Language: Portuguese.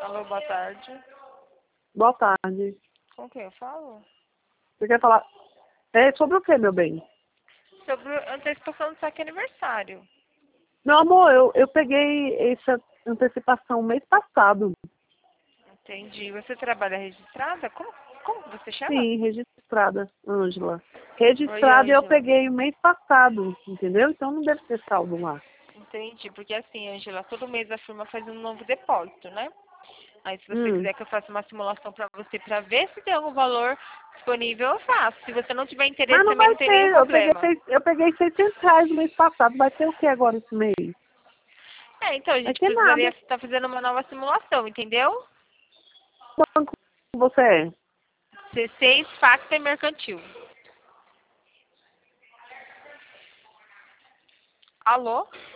Alô, boa tarde. Boa tarde. Com quem eu falo? Você quer falar? É sobre o que, meu bem? Sobre a antecipação do saque aniversário. Meu amor, eu peguei essa antecipação mês passado. Entendi. Você trabalha registrada? Como que você chama? Sim, registrada, Ângela. Oi, Registrada eu Ângela. peguei o mês passado, entendeu? Então não deve ter saldo lá. Entendi. Porque assim, Ângela, todo mês a firma faz um novo depósito, né? Aí se você Hum. quiser que eu faça uma simulação pra você pra ver se tem algum valor disponível, eu faço. Se você não tiver interesse Mas não também vai não tem nenhum ter, problema. eu peguei R$ 600 no mês passado, vai ter o que agora esse mês? Então a Vai gente ter precisaria nada. estar fazendo uma nova simulação, entendeu? Que banco você é? C6 Factor Mercantil. Alô?